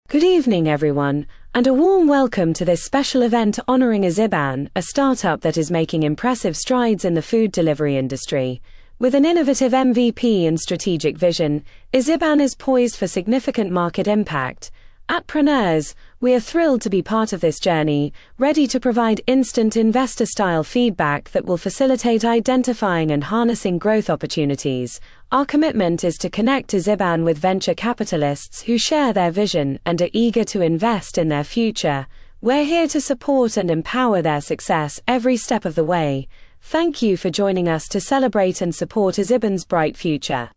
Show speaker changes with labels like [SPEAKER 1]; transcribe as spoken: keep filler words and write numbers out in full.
[SPEAKER 1] Good evening, everyone, and a warm welcome to this special event honoring Iziban, a startup that is making impressive strides in the food delivery industry. With an innovative M V P and strategic vision, Iziban is poised for significant market impact. At Preneurs, we are thrilled to be part of this journey, ready to provide instant investor-style feedback that will facilitate identifying and harnessing growth opportunities. Our commitment is to connect Iziban with venture capitalists who share their vision and are eager to invest in their future. We're here to support and empower their success every step of the way. Thank you for joining us to celebrate and support Iziban's bright future.